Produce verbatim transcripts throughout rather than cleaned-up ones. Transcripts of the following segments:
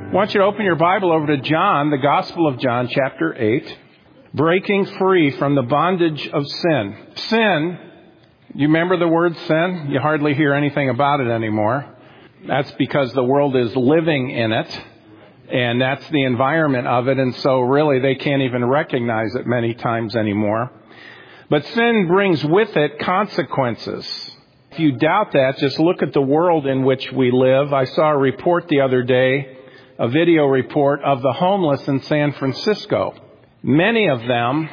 I want you to open your Bible over to John, the Gospel of John, chapter eight. Breaking free from the bondage of sin. Sin, you remember the word sin? You hardly hear anything about it anymore. That's because the world is living in it, and that's the environment of it, and so really they can't even recognize it many times anymore. But sin brings with it consequences. If you doubt that, just look at the world in which we live. I saw a report the other day, a video report of the homeless in San Francisco. Many of them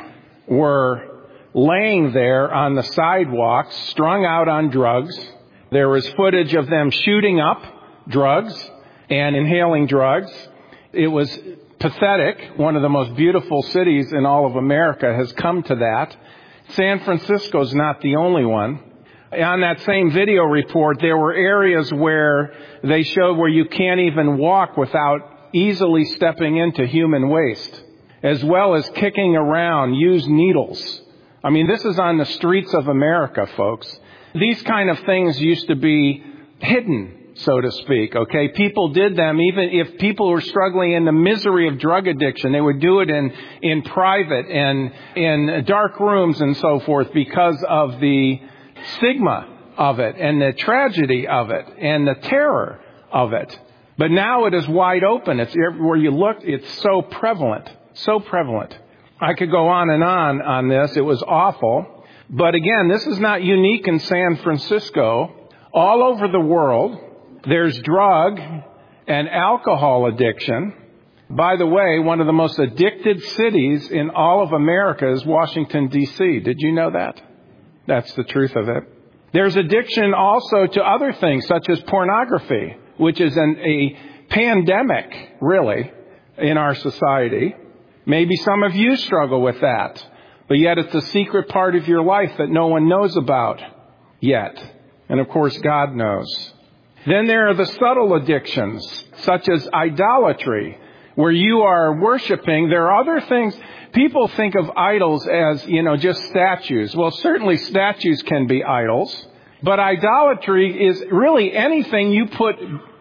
were laying there on the sidewalks, strung out on drugs. There was footage of them shooting up drugs and inhaling drugs. It was pathetic. One of the most beautiful cities in all of America has come to that. San Francisco's not the only one. On that same video report, there were areas where they showed where you can't even walk without easily stepping into human waste, as well as kicking around used needles. I mean, this is on the streets of America, folks. These kind of things used to be hidden, so to speak, okay? People did them, even if people were struggling in the misery of drug addiction, they would do it in, in private and in dark rooms and so forth because of the stigma of it and the tragedy of it and the terror of it. But now it is wide open. It's everywhere you look. It's so prevalent, so prevalent. I could go on and on on this. It was awful. But again, this is not unique in San Francisco. All over the world, there's drug and alcohol addiction. By the way, one of the most addicted cities in all of America is Washington, D C Did you know that? That's the truth of it. There's addiction also to other things, such as pornography, which is an, a pandemic, really, in our society. Maybe some of you struggle with that, but yet it's a secret part of your life that no one knows about yet. And of course, God knows. Then there are the subtle addictions, such as idolatry, where you are worshiping. There are other things. People think of idols as, you know, just statues. Well, certainly statues can be idols. But idolatry is really anything you put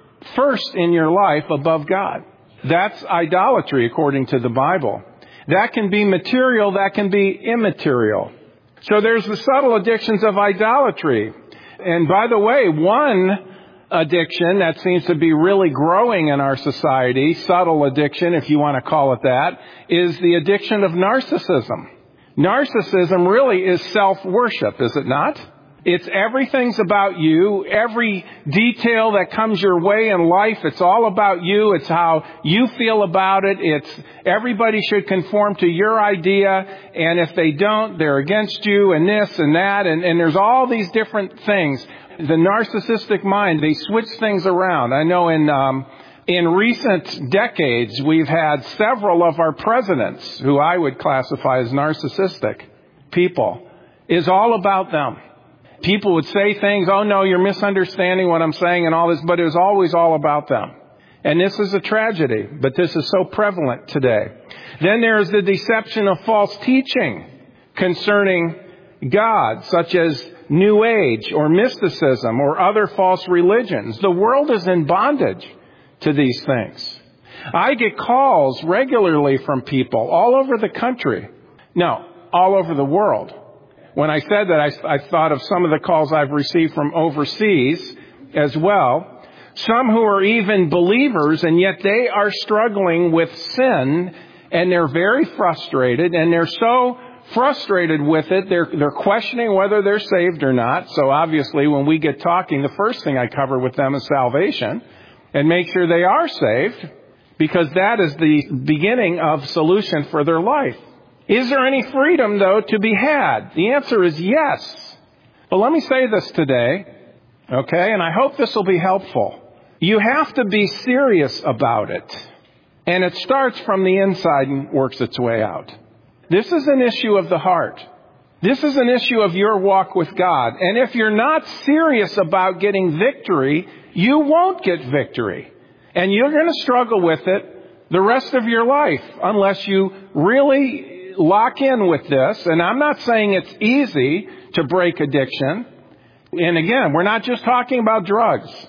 first in your life above God. That's idolatry according to the Bible. That can be material, that can be immaterial. So there's the subtle addictions of idolatry. And by the way, one addiction that seems to be really growing in our society, subtle addiction, if you want to call it that, is the addiction of narcissism. Narcissism really is self-worship, is it not? It's everything's about you. Every detail that comes your way in life, it's all about you. It's how you feel about it. It's everybody should conform to your idea. And if they don't, they're against you and this and that. And, and there's all these different things. The narcissistic mind, they switch things around. I know in um, in recent decades, we've had several of our presidents, who I would classify as narcissistic people, is all about them. People would say things, oh no, you're misunderstanding what I'm saying and all this, but it was always all about them. And this is a tragedy, but this is so prevalent today. Then there's the deception of false teaching concerning God, such as New Age or mysticism or other false religions. The world is in bondage to these things. I get calls regularly from people all over the country. No, all over the world. When I said that, I, I thought of some of the calls I've received from overseas as well. Some who are even believers, and yet they are struggling with sin, and they're very frustrated, and they're so frustrated with it, they're, they're questioning whether they're saved or not. So obviously, when we get talking, the first thing I cover with them is salvation, and make sure they are saved, because that is the beginning of solution for their life. Is there any freedom, though, to be had? The answer is yes. But let me say this today, okay, and I hope this will be helpful. You have to be serious about it. And it starts from the inside and works its way out. This is an issue of the heart. This is an issue of your walk with God. And if you're not serious about getting victory, you won't get victory. And you're going to struggle with it the rest of your life unless you really lock in with this. And I'm not saying it's easy to break addiction. And again, we're not just talking about drugs.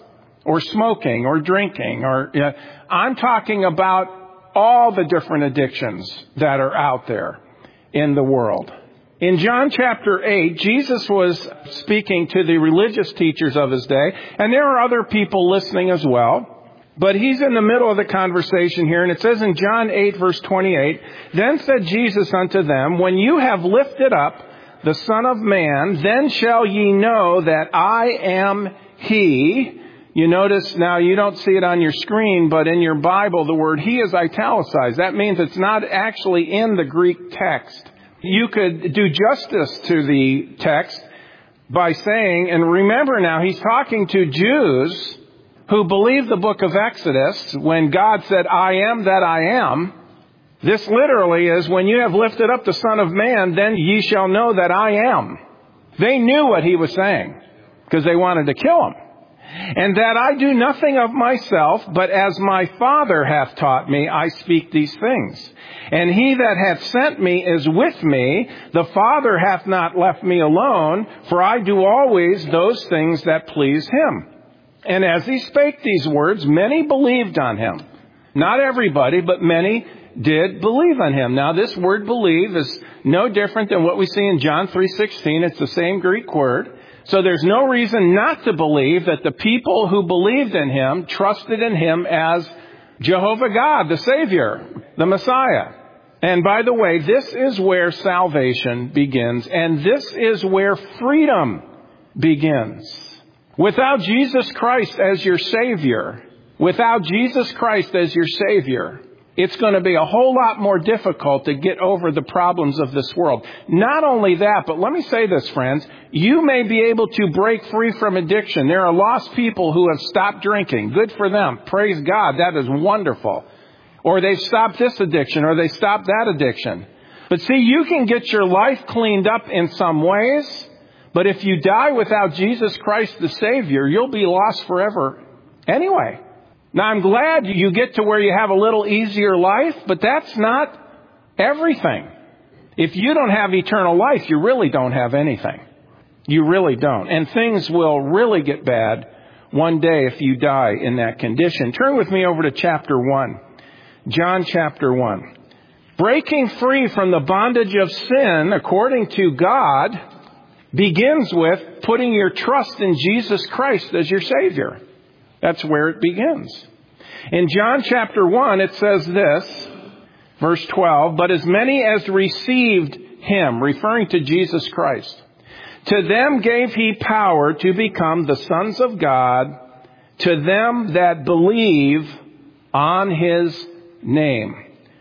or smoking or drinking. Or uh, I'm talking about all the different addictions that are out there in the world. In John chapter eight, Jesus was speaking to the religious teachers of his day, and there are other people listening as well. But he's in the middle of the conversation here, and it says in John eight, verse twenty-eight, "Then said Jesus unto them, When you have lifted up the Son of Man, then shall ye know that I am He." You notice now, you don't see it on your screen, but in your Bible, the word He is italicized. That means it's not actually in the Greek text. You could do justice to the text by saying, and remember now, he's talking to Jews who believe the book of Exodus when God said, "I am that I am." This literally is, when you have lifted up the Son of Man, then ye shall know that I am. They knew what he was saying because they wanted to kill him. "And that I do nothing of myself, but as my Father hath taught me, I speak these things. And he that hath sent me is with me. The Father hath not left me alone, for I do always those things that please him." And as he spake these words, many believed on him. Not everybody, but many did believe on him. Now, this word believe is no different than what we see in John three sixteen. It's the same Greek word. So there's no reason not to believe that the people who believed in him trusted in him as Jehovah God, the Savior, the Messiah. And by the way, this is where salvation begins, and this is where freedom begins. Without Jesus Christ as your Savior, without Jesus Christ as your Savior, it's going to be a whole lot more difficult to get over the problems of this world. Not only that, but let me say this, friends, you may be able to break free from addiction. There are lost people who have stopped drinking. Good for them. Praise God. That is wonderful. Or they've stopped this addiction, or they stopped that addiction. But see, you can get your life cleaned up in some ways, but if you die without Jesus Christ the Savior, you'll be lost forever anyway. Now, I'm glad you get to where you have a little easier life, but that's not everything. If you don't have eternal life, you really don't have anything. You really don't. And things will really get bad one day if you die in that condition. Turn with me over to chapter one. John chapter one. Breaking free from the bondage of sin, according to God, begins with putting your trust in Jesus Christ as your Savior. That's where it begins. In John chapter one, it says this, verse twelve, "But as many as received him," referring to Jesus Christ, "to them gave he power to become the sons of God, to them that believe on his name."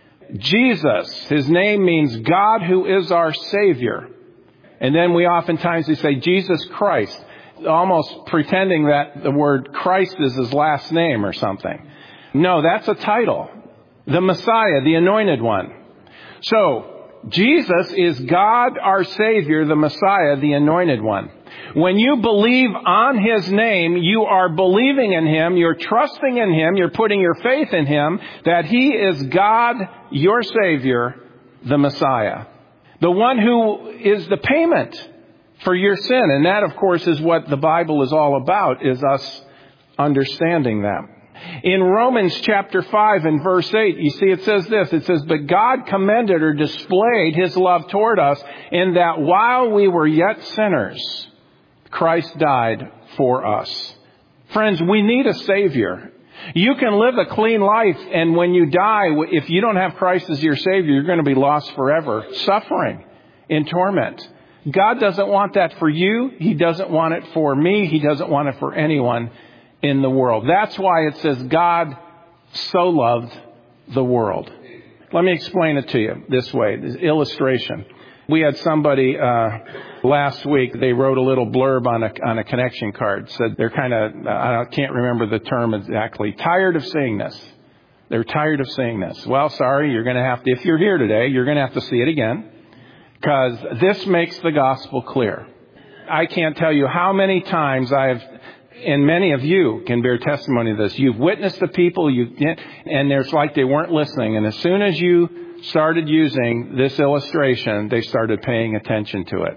Jesus, his name means God who is our Savior. And then we oftentimes we say Jesus Christ, almost pretending that the word Christ is his last name or something. No, that's a title. The Messiah, the Anointed One. So, Jesus is God our Savior, the Messiah, the Anointed One. When you believe on his name, you are believing in him, you're trusting in him, you're putting your faith in him, that he is God, your Savior, the Messiah. The one who is the payment for your sin. And that, of course, is what the Bible is all about, is us understanding that. In Romans chapter five and verse eight, you see it says this. It says, "But God commended or displayed his love toward us in that while we were yet sinners, Christ died for us." Friends, we need a Savior. You can live a clean life, and when you die, if you don't have Christ as your Savior, you're going to be lost forever, suffering in torment. God doesn't want that for you. He doesn't want it for me. He doesn't want it for anyone in the world. That's why it says God so loved the world. Let me explain it to you this way, this illustration. We had somebody uh, last week, they wrote a little blurb on a, on a connection card. Said they're kind of, I can't remember the term exactly, tired of seeing this. They're tired of seeing this. Well, sorry, you're going to have to, if you're here today, you're going to have to see it again. Because this makes the gospel clear. I can't tell you how many times I've, and many of you can bear testimony to this. You've witnessed the people, you, and there's like they weren't listening. And as soon as you started using this illustration, they started paying attention to it.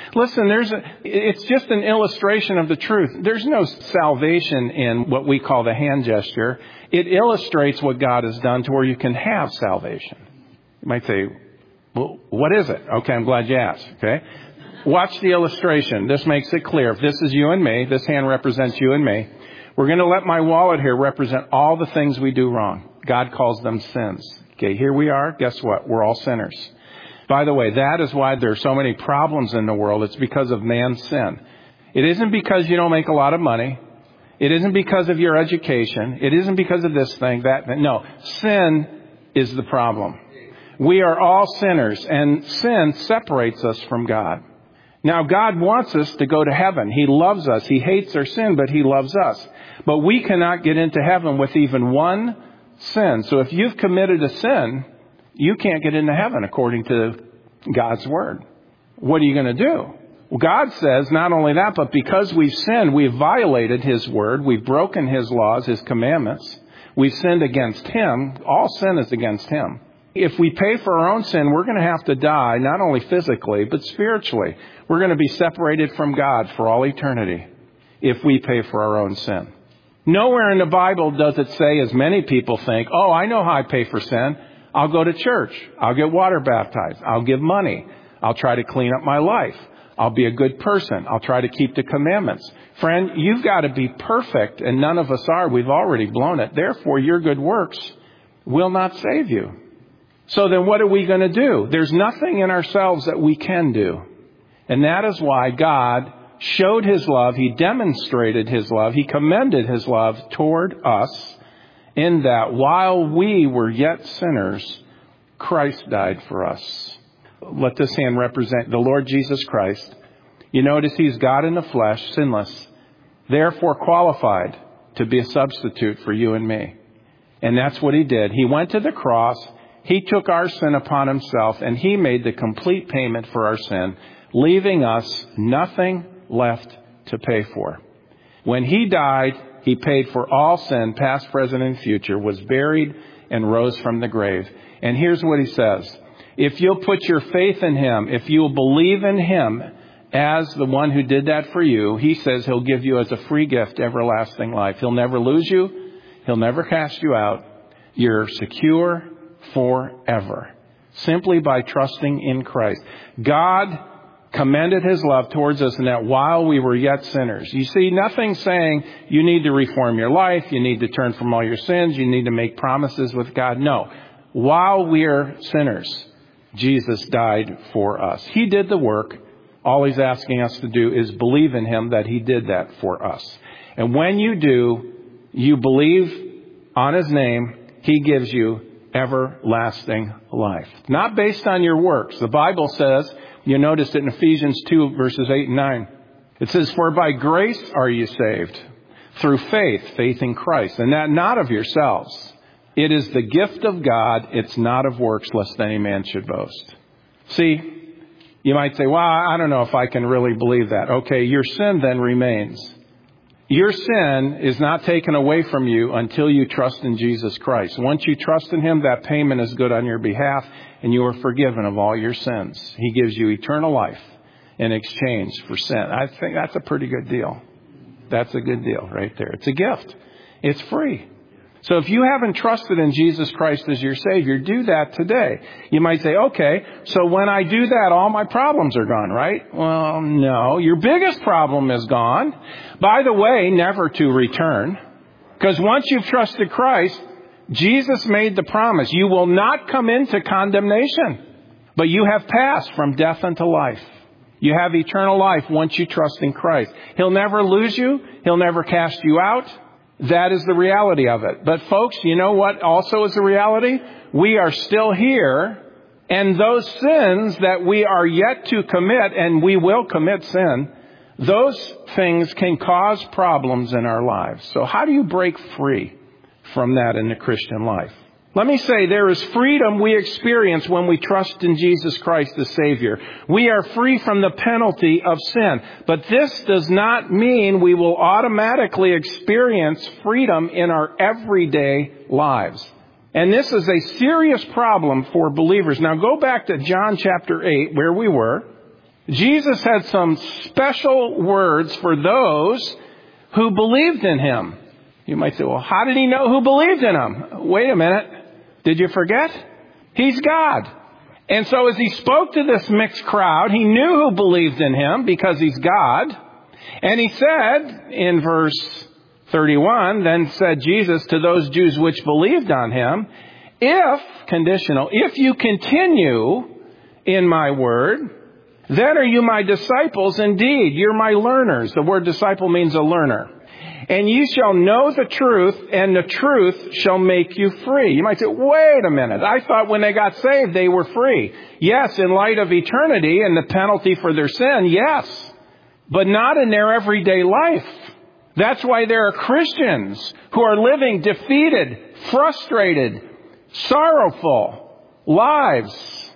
Listen, there's a, it's just an illustration of the truth. There's no salvation in what we call the hand gesture. It illustrates what God has done to where you can have salvation. You might say, well, what is it? Okay, I'm glad you asked. Okay. Watch the illustration. This makes it clear. If this is you and me, this hand represents you and me. We're going to let my wallet here represent all the things we do wrong. God calls them sins. Okay, here we are. Guess what? We're all sinners. By the way, that is why there are so many problems in the world. It's because of man's sin. It isn't because you don't make a lot of money. It isn't because of your education. It isn't because of this thing, that thing. No, sin is the problem. We are all sinners, and sin separates us from God. Now, God wants us to go to heaven. He loves us. He hates our sin, but He loves us. But we cannot get into heaven with even one sin. So if you've committed a sin, you can't get into heaven according to God's Word. What are you going to do? Well, God says not only that, but because we've sinned, we've violated His Word. We've broken His laws, His commandments. We've sinned against Him. All sin is against Him. If we pay for our own sin, we're going to have to die, not only physically, but spiritually. We're going to be separated from God for all eternity if we pay for our own sin. Nowhere in the Bible does it say, as many people think, oh, I know how I pay for sin. I'll go to church. I'll get water baptized. I'll give money. I'll try to clean up my life. I'll be a good person. I'll try to keep the commandments. Friend, you've got to be perfect, and none of us are. We've already blown it. Therefore, your good works will not save you. So then what are we going to do? There's nothing in ourselves that we can do. And that is why God showed His love. He demonstrated His love. He commended His love toward us in that while we were yet sinners, Christ died for us. Let this hand represent the Lord Jesus Christ. You notice He's God in the flesh, sinless, therefore qualified to be a substitute for you and me. And that's what He did. He went to the cross. He took our sin upon Himself, and He made the complete payment for our sin, leaving us nothing left to pay for. When He died, He paid for all sin, past, present, and future, was buried, and rose from the grave. And here's what He says. If you'll put your faith in Him, if you'll believe in Him as the one who did that for you, He says He'll give you as a free gift everlasting life. He'll never lose you. He'll never cast you out. You're secure forever, simply by trusting in Christ. God commended His love towards us in that while we were yet sinners. You see, nothing saying you need to reform your life, you need to turn from all your sins, you need to make promises with God. No. While we're sinners, Jesus died for us. He did the work. All He's asking us to do is believe in Him that He did that for us. And when you do, you believe on His name, He gives you everlasting life. Not based on your works. The Bible says, you notice it in Ephesians two, verses eight and nine. It says, for by grace are you saved, through faith, faith in Christ, and that not of yourselves. It is the gift of God. It's not of works, lest any man should boast. See, you might say, well, I don't know if I can really believe that. Okay, your sin then remains. Your sin is not taken away from you until you trust in Jesus Christ. Once you trust in Him, that payment is good on your behalf, and you are forgiven of all your sins. He gives you eternal life in exchange for sin. I think that's a pretty good deal. That's a good deal right there. It's a gift. It's free. So if you haven't trusted in Jesus Christ as your Savior, do that today. You might say, okay, so when I do that, all my problems are gone, right? Well, no. Your biggest problem is gone. By the way, never to return. Because once you've trusted Christ, Jesus made the promise. You will not come into condemnation, but you have passed from death unto life. You have eternal life once you trust in Christ. He'll never lose you. He'll never cast you out. That is the reality of it. But folks, you know what also is the reality? We are still here, and those sins that we are yet to commit, and we will commit sin, those things can cause problems in our lives. So how do you break free from that in the Christian life? Let me say there is freedom we experience when we trust in Jesus Christ as Savior. We are free from the penalty of sin. But this does not mean we will automatically experience freedom in our everyday lives. And this is a serious problem for believers. Now go back to John chapter eight, where we were. Jesus had some special words for those who believed in him. You might say, well, how did he know who believed in him? Wait a minute. Did you forget? He's God. And so as he spoke to this mixed crowd, he knew who believed in him because he's God. And he said in verse thirty-one, then said Jesus to those Jews which believed on him, if, conditional, if you continue in my word, then are you my disciples indeed. You're my learners. The word disciple means a learner. And ye shall know the truth, and the truth shall make you free. You might say, wait a minute. I thought when they got saved, they were free. Yes, in light of eternity and the penalty for their sin, yes. But not in their everyday life. That's why there are Christians who are living defeated, frustrated, sorrowful lives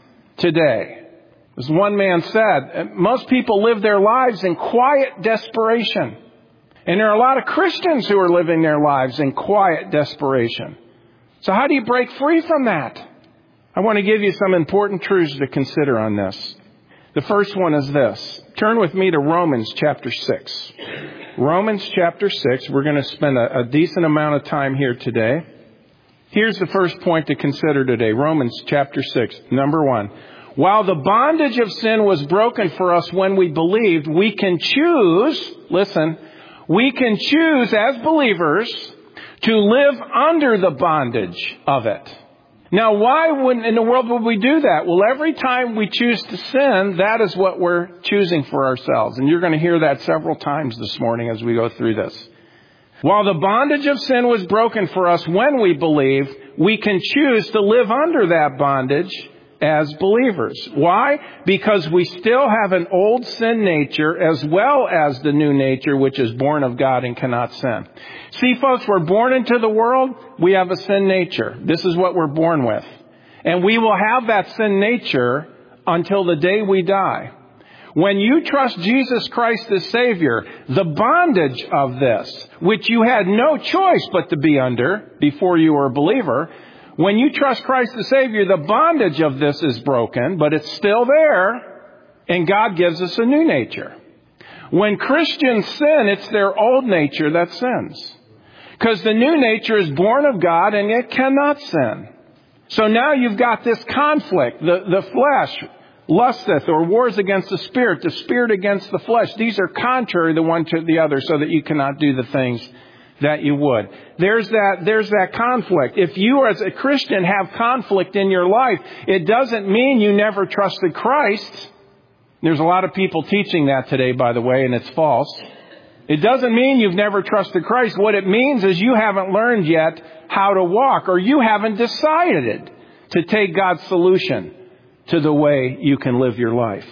today. As one man said, most people live their lives in quiet desperation. And there are a lot of Christians who are living their lives in quiet desperation. So how do you break free from that? I want to give you some important truths to consider on this. The first one is this. Turn with me to Romans chapter six. Romans chapter six. We're going to spend a, a decent amount of time here today. Here's the first point to consider today. Romans chapter six. Number one. While the bondage of sin was broken for us when we believed, we can choose, listen, we can choose as believers to live under the bondage of it. Now, why wouldn't, in the world would we do that? Well, every time we choose to sin, that is what we're choosing for ourselves. And you're going to hear that several times this morning as we go through this. While the bondage of sin was broken for us when we believe, we can choose to live under that bondage as believers. Why? Because we still have an old sin nature as well as the new nature which is born of God and cannot sin. See, folks, we're born into the world. We have a sin nature. This is what we're born with. And we will have that sin nature until the day we die. When you trust Jesus Christ as Savior, the bondage of this, which you had no choice but to be under before you were a believer, when you trust Christ the Savior, the bondage of this is broken, but it's still there, and God gives us a new nature. When Christians sin, it's their old nature that sins. Because the new nature is born of God, and it cannot sin. So now you've got this conflict. The, the flesh lusteth or wars against the spirit, the spirit against the flesh. These are contrary the one to the other, so that you cannot do the things that you would. There's that, there's that conflict. If you as a Christian have conflict in your life, it doesn't mean you never trusted Christ. There's a lot of people teaching that today, by the way, and it's false. It doesn't mean you've never trusted Christ. What it means is you haven't learned yet how to walk, or you haven't decided to take God's solution to the way you can live your life.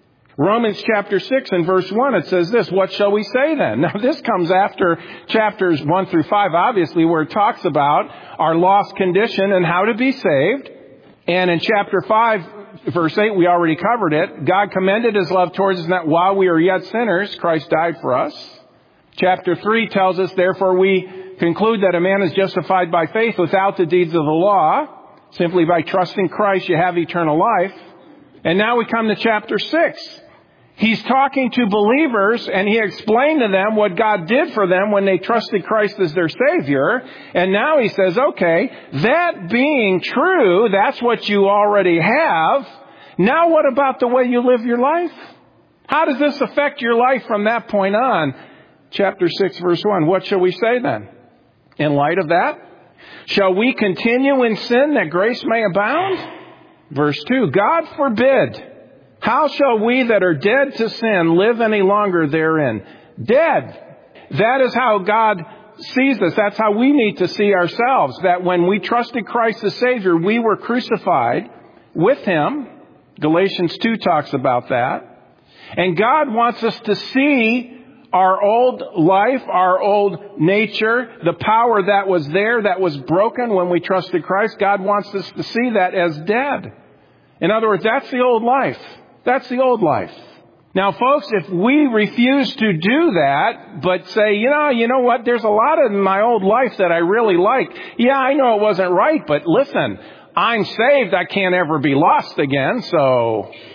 Romans chapter six and verse one, it says this, what shall we say then? Now this comes after chapters one through five, obviously, where it talks about our lost condition and how to be saved. And in chapter five, verse eight, we already covered it. God commended his love towards us that while we were yet sinners, Christ died for us. Chapter three tells us, therefore we conclude that a man is justified by faith without the deeds of the law. Simply by trusting Christ, you have eternal life. And now we come to chapter six. He's talking to believers, and he explained to them what God did for them when they trusted Christ as their Savior. And now he says, okay, that being true, that's what you already have. Now what about the way you live your life? How does this affect your life from that point on? Chapter six, verse one, what shall we say then? In light of that, shall we continue in sin that grace may abound? Verse two, God forbid. How shall we that are dead to sin live any longer therein? Dead. That is how God sees us. That's how we need to see ourselves. That when we trusted Christ as Savior, we were crucified with Him. Galatians two talks about that. And God wants us to see our old life, our old nature, the power that was there, that was broken when we trusted Christ. God wants us to see that as dead. In other words, that's the old life. That's the old life. Now, folks, if we refuse to do that, but say, you know, you know what, there's a lot of my old life that I really like. Yeah, I know it wasn't right, but listen, I'm saved. I can't ever be lost again. So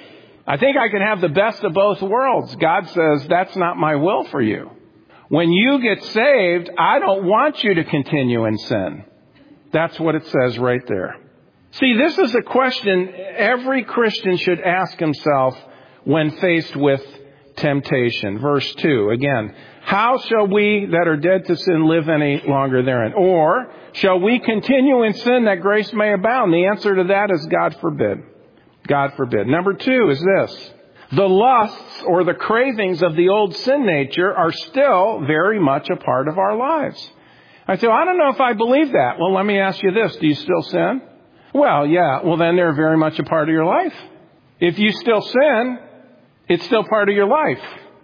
I think I can have the best of both worlds. God says, that's not my will for you. When you get saved, I don't want you to continue in sin. That's what it says right there. See, this is a question every Christian should ask himself when faced with temptation. Verse two, again, how shall we that are dead to sin live any longer therein? Or shall we continue in sin that grace may abound? The answer to that is God forbid. God forbid. Number two is this. The lusts or the cravings of the old sin nature are still very much a part of our lives. I say, well, I don't know if I believe that. Well, let me ask you this. Do you still sin? Well, yeah. Well, then they're very much a part of your life. If you still sin, it's still part of your life.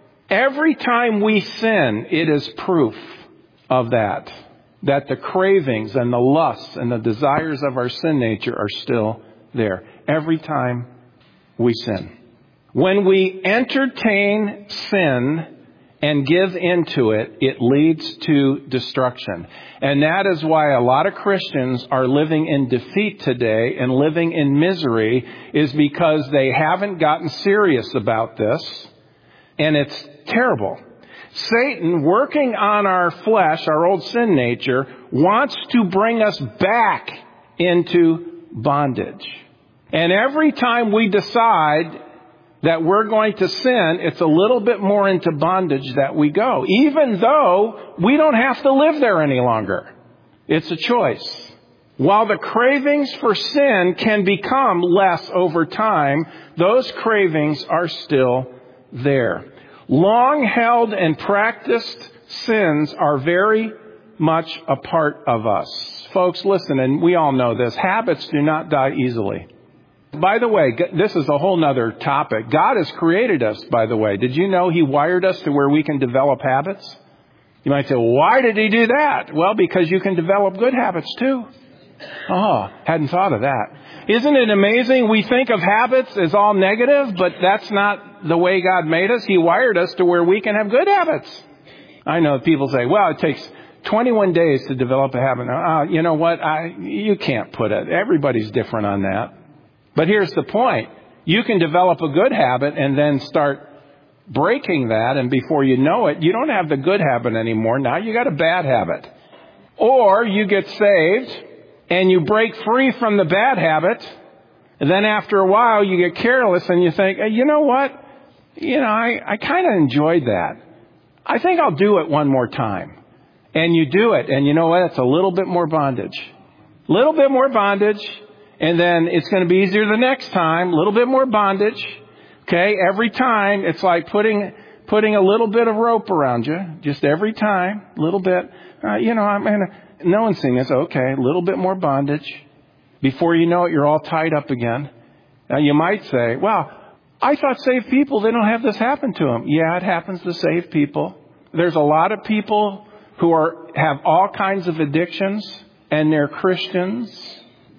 Every time we sin, it is proof of that. That the cravings and the lusts and the desires of our sin nature are still there. Every time we sin. When we entertain sin and give into it, it leads to destruction. And that is why a lot of Christians are living in defeat today and living in misery, is because they haven't gotten serious about this. And it's terrible. Satan, working on our flesh, our old sin nature, wants to bring us back into bondage. And every time we decide that we're going to sin, it's a little bit more into bondage that we go, even though we don't have to live there any longer. It's a choice. While the cravings for sin can become less over time, those cravings are still there. Long held and practiced sins are very much a part of us. Folks, listen, and we all know this. Habits do not die easily. By the way, this is a whole nother topic. God has created us, by the way. Did you know He wired us to where we can develop habits? You might say, well, why did He do that? Well, because you can develop good habits too. Oh, hadn't thought of that. Isn't it amazing? We think of habits as all negative, but that's not the way God made us. He wired us to where we can have good habits. I know people say, well, it takes twenty-one days to develop a habit. Uh, you know what? I, you can't put it. Everybody's different on that. But here's the point. You can develop a good habit and then start breaking that. And before you know it, you don't have the good habit anymore. Now you got a bad habit. Or you get saved and you break free from the bad habit. And then after a while, you get careless and you think, hey, you know what? You know, I, I kind of enjoyed that. I think I'll do it one more time. And you do it. And you know what? It's a little bit more bondage. A little bit more bondage. And then it's going to be easier the next time. A little bit more bondage. Okay. Every time it's like putting, putting a little bit of rope around you. Just every time. A little bit. Uh, you know, I'm going to, no one's seeing this. Okay. A little bit more bondage. Before you know it, you're all tied up again. Now you might say, well, I thought saved people, they don't have this happen to them. Yeah, it happens to saved people. There's a lot of people who are, have all kinds of addictions and they're Christians.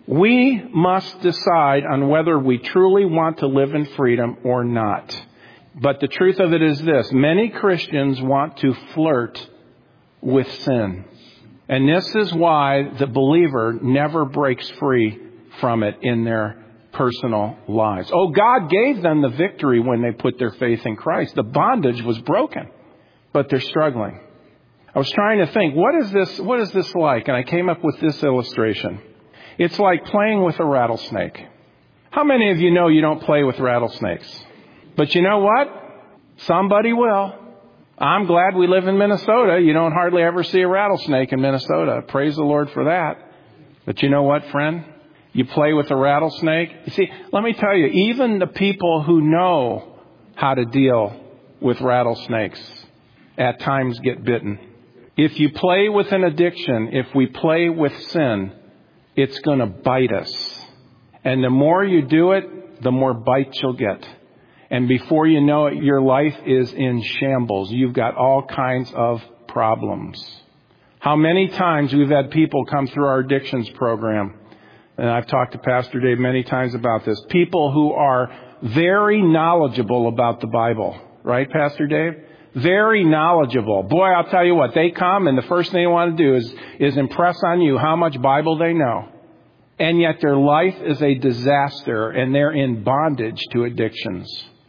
We must decide on whether we truly want to live in freedom or not. But the truth of it is this. Many Christians want to flirt with sin. And this is why the believer never breaks free from it in their personal lives. Oh, God gave them the victory when they put their faith in Christ. The bondage was broken, but they're struggling. I was trying to think, what is this, what is this like? And I came up with this illustration. It's like playing with a rattlesnake. How many of you know you don't play with rattlesnakes? But you know what? Somebody will. I'm glad we live in Minnesota. You don't hardly ever see a rattlesnake in Minnesota. Praise the Lord for that. But you know what, friend? You play with a rattlesnake. You see, let me tell you, even the people who know how to deal with rattlesnakes at times get bitten. If you play with an addiction, if we play with sin, it's going to bite us. And the more you do it, the more bites you'll get. And before you know it, your life is in shambles. You've got all kinds of problems. How many times we've had people come through our addictions program, and I've talked to Pastor Dave many times about this, people who are very knowledgeable about the Bible. Right, Pastor Dave? Very knowledgeable. Boy, I'll tell you what, they come and the first thing they want to do is, is impress on you how much Bible they know. And yet their life is a disaster and they're in bondage to addictions.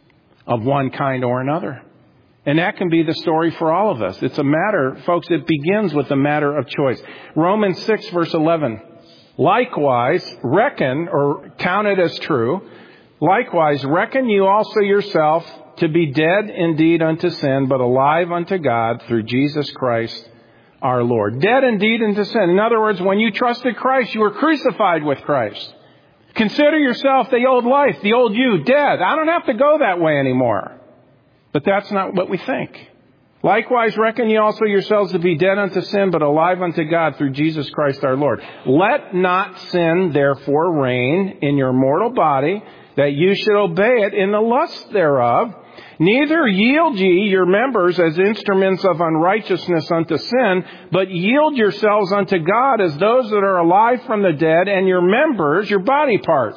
of one kind or another. And that can be the story for all of us. It's a matter, folks, it begins with a matter of choice. Romans six, verse eleven. Likewise, reckon, or count it as true, likewise, reckon you also yourself to be dead indeed unto sin, but alive unto God through Jesus Christ our Lord. Dead indeed unto sin. In other words, when you trusted Christ, you were crucified with Christ. Consider yourself the old life, the old you, dead. I don't have to go that way anymore. But that's not what we think. Likewise, reckon ye also yourselves to be dead unto sin, but alive unto God through Jesus Christ our Lord. Let not sin therefore reign in your mortal body, that you should obey it in the lust thereof. Neither yield ye your members as instruments of unrighteousness unto sin, but yield yourselves unto God as those that are alive from the dead, and your members, your body parts,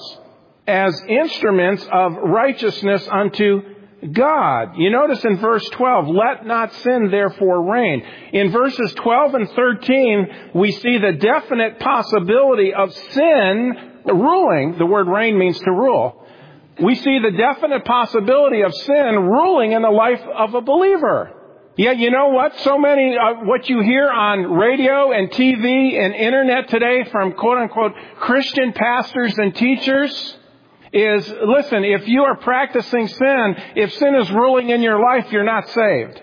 as instruments of righteousness unto God. You notice in verse twelve, let not sin therefore reign. In verses twelve and thirteen, we see the definite possibility of sin ruling. The word reign means to rule. We see the definite possibility of sin ruling in the life of a believer. Yeah, you know what? So many of what you hear on radio and T V and internet today from quote unquote Christian pastors and teachers is, listen, if you are practicing sin, if sin is ruling in your life, you're not saved.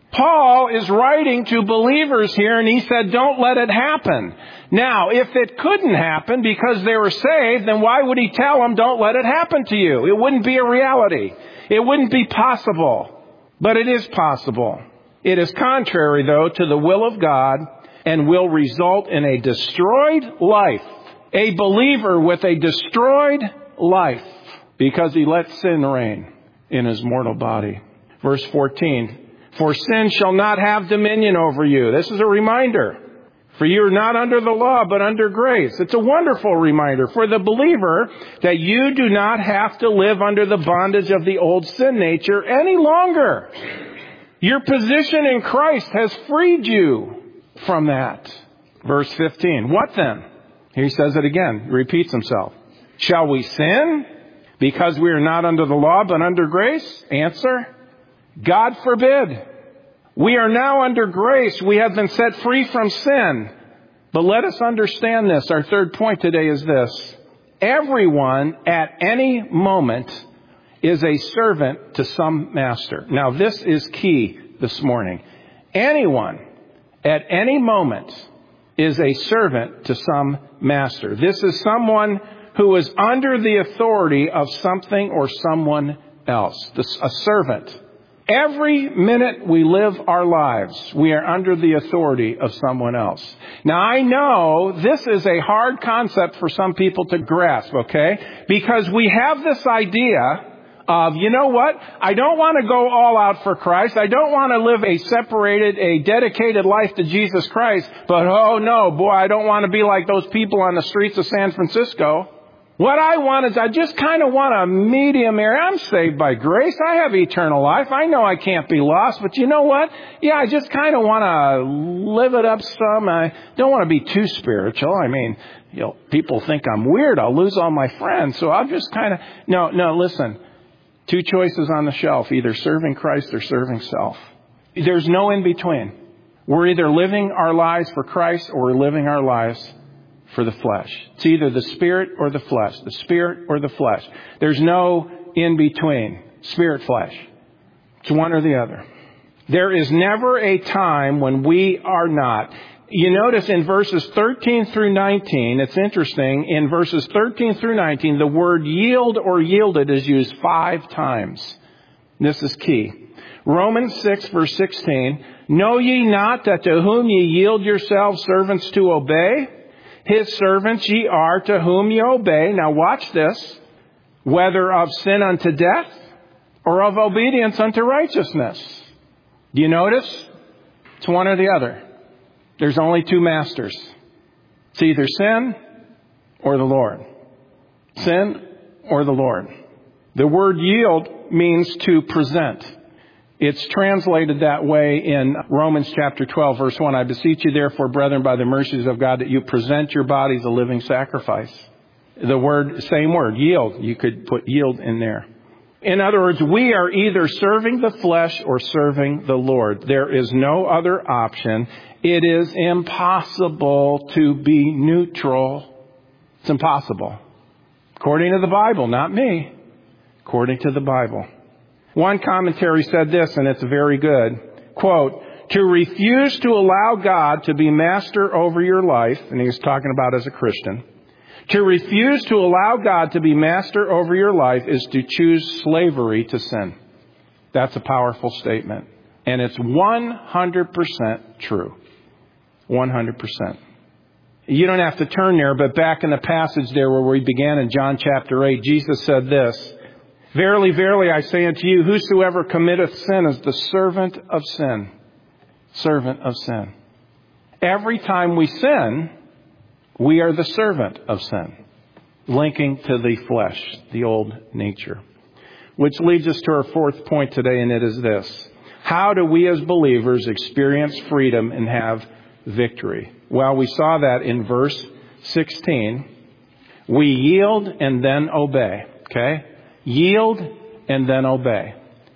Paul is writing to believers here, and he said, don't let it happen. Now, if it couldn't happen because they were saved, then why would he tell them, don't let it happen to you? It wouldn't be a reality. It wouldn't be possible. But it is possible. It is contrary, though, to the will of God and will result in a destroyed life. A believer with a destroyed life because he let sin reign in his mortal body. Verse fourteen. For sin shall not have dominion over you. This is a reminder. For you are not under the law, but under grace. It's a wonderful reminder for the believer that you do not have to live under the bondage of the old sin nature any longer. Your position in Christ has freed you from that. Verse fifteen. What then? Here he says it again. He repeats himself. Shall we sin because we are not under the law, but under grace? Answer. God forbid. We are now under grace. We have been set free from sin. But let us understand this. Our third point today is this. Everyone at any moment is a servant to some master. Now, this is key this morning. Anyone at any moment is a servant to some master. This is someone who is under the authority of something or someone else. A servant. Every minute we live our lives, we are under the authority of someone else. Now, I know this is a hard concept for some people to grasp, okay? Because we have this idea of, you know what? I don't want to go all out for Christ. I don't want to live a separated, a dedicated life to Jesus Christ. But, oh no, boy, I don't want to be like those people on the streets of San Francisco. What I want is I just kind of want a medium area. I'm saved by grace. I have eternal life. I know I can't be lost. But you know what? Yeah, I just kind of want to live it up some. I don't want to be too spiritual. I mean, you know, people think I'm weird. I'll lose all my friends. So I'll just kind of... No, no, listen. Two choices on the shelf. Either serving Christ or serving self. There's no in between. We're either living our lives for Christ or we're living our lives for the flesh. It's either the spirit or the flesh. The spirit or the flesh. There's no in between. Spirit, flesh. It's one or the other. There is never a time when we are not. You notice in verses thirteen through nineteen, it's interesting, in verses thirteen through nineteen, the word yield or yielded is used five times. This is key. Romans six, verse sixteen, know ye not that to whom ye yield yourselves servants to obey, his servants ye are to whom ye obey. Now watch this. Whether of sin unto death or of obedience unto righteousness. Do you notice? It's one or the other. There's only two masters. It's either sin or the Lord. Sin or the Lord. The word yield means to present. It's translated that way in Romans chapter twelve, verse one. I beseech you, therefore, brethren, by the mercies of God, that you present your bodies a living sacrifice. The word, same word, yield. You could put yield in there. In other words, we are either serving the flesh or serving the Lord. There is no other option. It is impossible to be neutral. It's impossible. According to the Bible, not me. According to the Bible. One commentary said this, and it's very good. Quote, to refuse to allow God to be master over your life, and he was talking about as a Christian, to refuse to allow God to be master over your life is to choose slavery to sin. That's a powerful statement. And it's one hundred percent true. one hundred percent. You don't have to turn there, but back in the passage there where we began in John chapter eight, Jesus said this, verily, verily, I say unto you, whosoever committeth sin is the servant of sin. Servant of sin. Every time we sin, we are the servant of sin, linking to the flesh, the old nature. Which leads us to our fourth point today, and it is this. How do we as believers experience freedom and have victory? Well, we saw that in verse sixteen. We yield and then obey. Okay? Yield and then obey.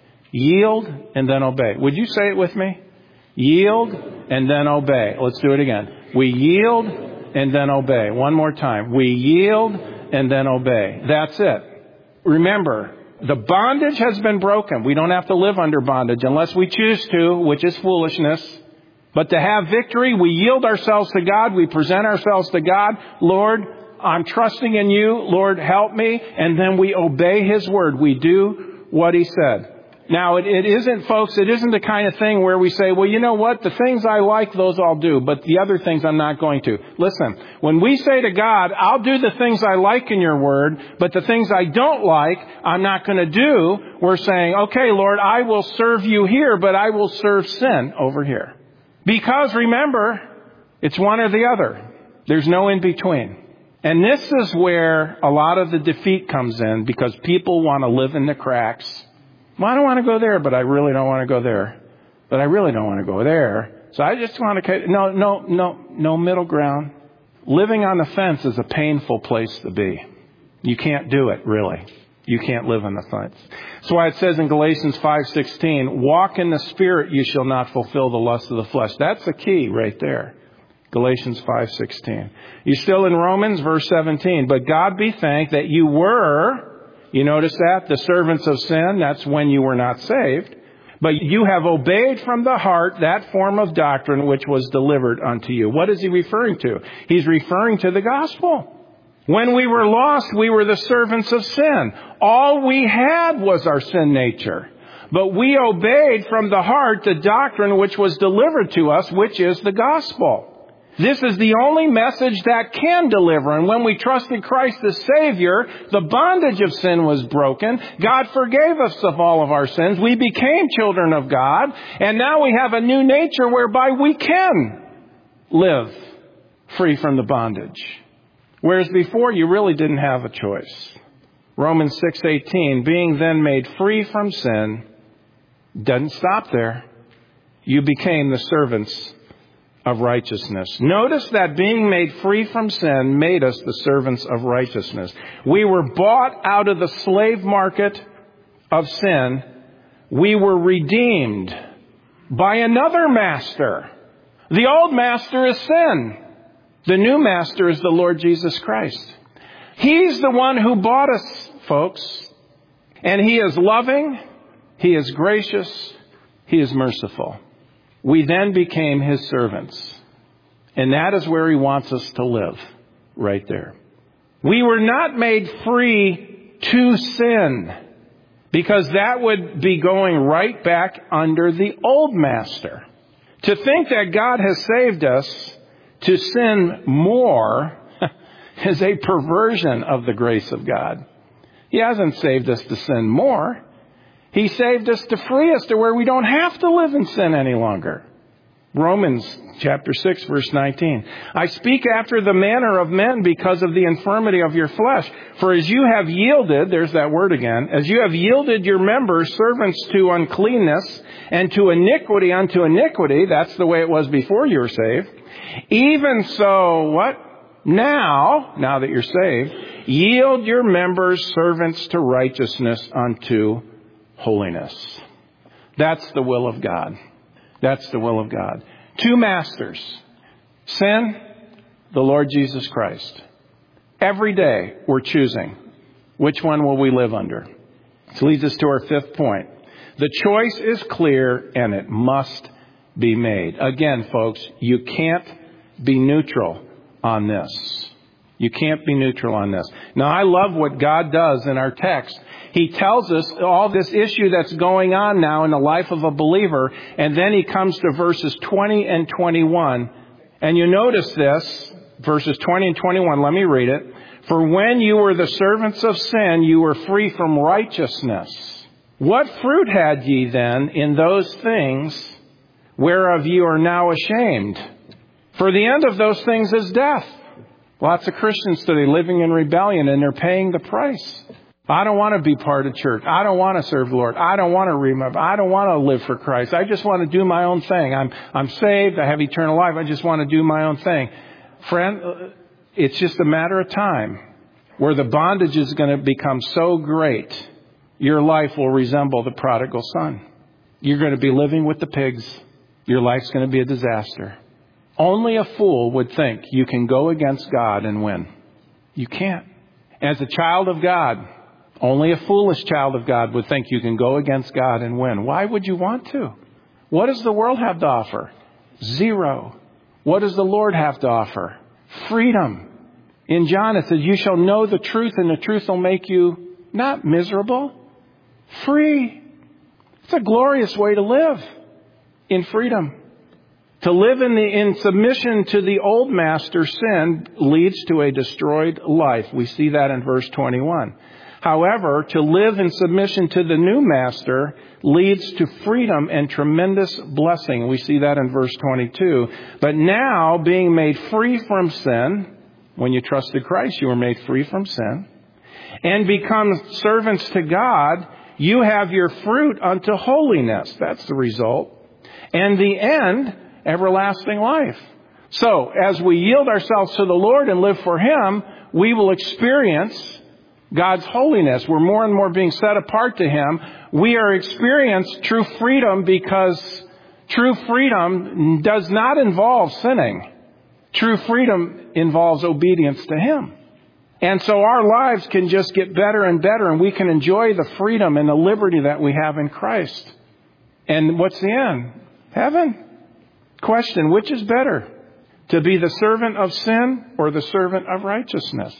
Yield and then obey. Would you say it with me? Yield and then obey. Let's do it again. We yield and then obey. One more time. We yield and then obey. That's it. Remember, the bondage has been broken. We don't have to live under bondage unless we choose to, which is foolishness. But to have victory, we yield ourselves to God. We present ourselves to God. Lord, I'm trusting in you. Lord, help me. And then we obey his word. We do what he said. Now, it, it isn't, folks, it isn't the kind of thing where we say, well, you know what? The things I like, those I'll do. But the other things I'm not going to. Listen, when we say to God, I'll do the things I like in your word, but the things I don't like, I'm not going to do. We're saying, okay, Lord, I will serve you here, but I will serve sin over here. Because remember, it's one or the other. There's no in between. And this is where a lot of the defeat comes in because people want to live in the cracks. Well, I don't want to go there, but I really don't want to go there. But I really don't want to go there. So I just want to... No, no, no, no middle ground. Living on the fence is a painful place to be. You can't do it, really. You can't live on the fence. That's why it says in Galatians five sixteen, walk in the Spirit, you shall not fulfill the lust of the flesh. That's the key right there. Galatians five sixteen. You still in Romans, verse seventeen. But God be thanked that you were... You notice that? The servants of sin, that's when you were not saved. But you have obeyed from the heart that form of doctrine which was delivered unto you. What is he referring to? He's referring to the gospel. When we were lost, we were the servants of sin. All we had was our sin nature. But we obeyed from the heart the doctrine which was delivered to us, which is the gospel. This is the only message that can deliver. And when we trusted Christ as Savior, the bondage of sin was broken. God forgave us of all of our sins. We became children of God. And now we have a new nature whereby we can live free from the bondage. Whereas before, you really didn't have a choice. Romans six eighteen, being then made free from sin, doesn't stop there. You became the servants of righteousness. Notice that being made free from sin made us the servants of righteousness. We were bought out of the slave market of sin. We were redeemed by another master. The old master is sin. The new master is the Lord Jesus Christ. He's the one who bought us, folks. And he is loving. He is gracious. He is merciful. We then became his servants. And that is where he wants us to live, right there. We were not made free to sin, because that would be going right back under the old master. To think that God has saved us to sin more is a perversion of the grace of God. He hasn't saved us to sin more. He saved us to free us to where we don't have to live in sin any longer. Romans chapter six, verse nineteen. I speak after the manner of men because of the infirmity of your flesh. For as you have yielded, there's that word again, as you have yielded your members servants to uncleanness and to iniquity unto iniquity, that's the way it was before you were saved. Even so, what? Now, now that you're saved, Yield your members servants to righteousness unto holiness. That's the will of God. That's the will of God. Two masters. Sin, the Lord Jesus Christ. Every day we're choosing. Which one will we live under? This leads us to our fifth point. The choice is clear and it must be made. Again, folks, you can't be neutral on this. You can't be neutral on this. Now, I love what God does in our text. He tells us all this issue that's going on now in the life of a believer, and then he comes to verses twenty and twenty-one. And you notice this, verses twenty and twenty-one, let me read it. For when you were the servants of sin, you were free from righteousness. What fruit had ye then in those things whereof you are now ashamed? For the end of those things is death. Lots of Christians today living in rebellion, and they're paying the price. I don't want to be part of church. I don't want to serve the Lord. I don't want to read my Bible. I don't want to live for Christ. I just want to do my own thing. I'm I'm saved. I have eternal life. I just want to do my own thing. Friend, it's just a matter of time where the bondage is going to become so great, your life will resemble the prodigal son. You're going to be living with the pigs. Your life's going to be a disaster. Only a fool would think you can go against God and win. You can't. As a child of God, only a foolish child of God would think you can go against God and win. Why would you want to? What does the world have to offer? Zero. What does the Lord have to offer? Freedom. In John it says, you shall know the truth, and the truth will make you not miserable, free. It's a glorious way to live, in freedom. To live in the in submission to the old master, sin, leads to a destroyed life. We see that in verse twenty-one. However, to live in submission to the new master leads to freedom and tremendous blessing. We see that in verse twenty-two. But now, being made free from sin, when you trusted Christ, you were made free from sin, and become servants to God, you have your fruit unto holiness. That's the result. And the end, everlasting life. So, as we yield ourselves to the Lord and live for Him, we will experience God's holiness. We're more and more being set apart to Him. We are experiencing true freedom, because true freedom does not involve sinning. True freedom involves obedience to Him. And so our lives can just get better and better, and we can enjoy the freedom and the liberty that we have in Christ. And what's the end? Heaven. Question, which is better? To be the servant of sin or the servant of righteousness?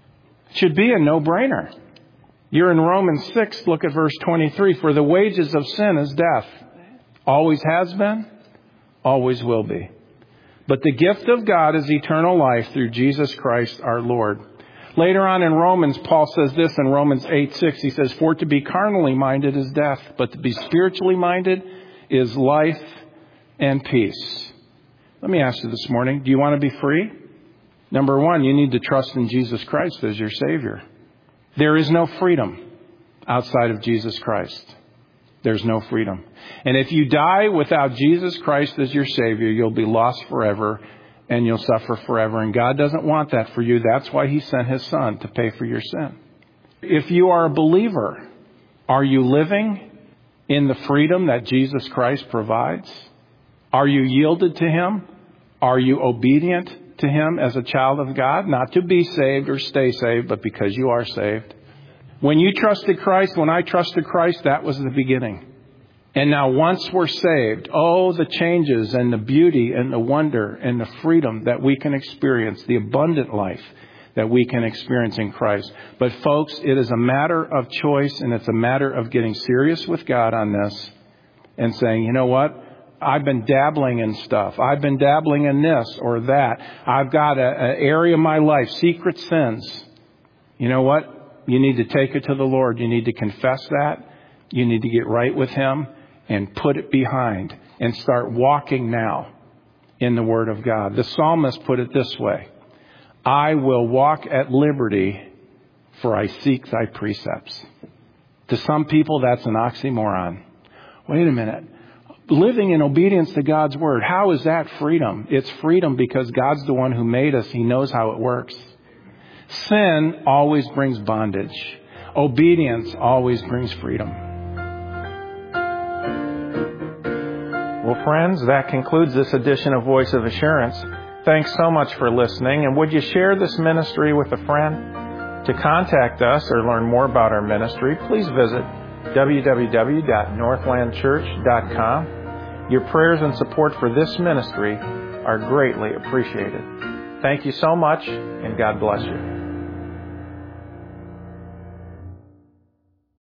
It should be a no-brainer. You're in Romans six, look at verse twenty-three. For the wages of sin is death. Always has been, always will be. But the gift of God is eternal life through Jesus Christ our Lord. Later on in Romans, Paul says this in Romans eight six. He says, for to be carnally minded is death, but to be spiritually minded is life and peace. Let me ask you this morning, do you want to be free? Number one, you need to trust in Jesus Christ as your Savior. There is no freedom outside of Jesus Christ. There's no freedom. And if you die without Jesus Christ as your Savior, you'll be lost forever and you'll suffer forever. And God doesn't want that for you. That's why He sent His Son to pay for your sin. If you are a believer, are you living in the freedom that Jesus Christ provides? Are you yielded to Him? Are you obedient to Him as a child of God? Not to be saved or stay saved, but because you are saved. When you trusted Christ, when I trusted Christ, that was the beginning. And now once we're saved, oh, the changes and the beauty and the wonder and the freedom that we can experience, the abundant life that we can experience in Christ. But folks, it is a matter of choice, and it's a matter of getting serious with God on this and saying, you know what? I've been dabbling in stuff. I've been dabbling in this or that. I've got an area of my life, secret sins. You know what? You need to take it to the Lord. You need to confess that. You need to get right with Him and put it behind and start walking now in the Word of God. The psalmist put it this way: I will walk at liberty, for I seek thy precepts. To some people, that's an oxymoron. Wait a minute. Living in obedience to God's Word, how is that freedom? It's freedom because God's the one who made us. He knows how it works. Sin always brings bondage. Obedience always brings freedom. Well, friends, that concludes this edition of Voice of Assurance. Thanks so much for listening. And would you share this ministry with a friend? To contact us or learn more about our ministry, please visit w w w dot northland church dot com. Your prayers and support for this ministry are greatly appreciated. Thank you so much, and God bless you.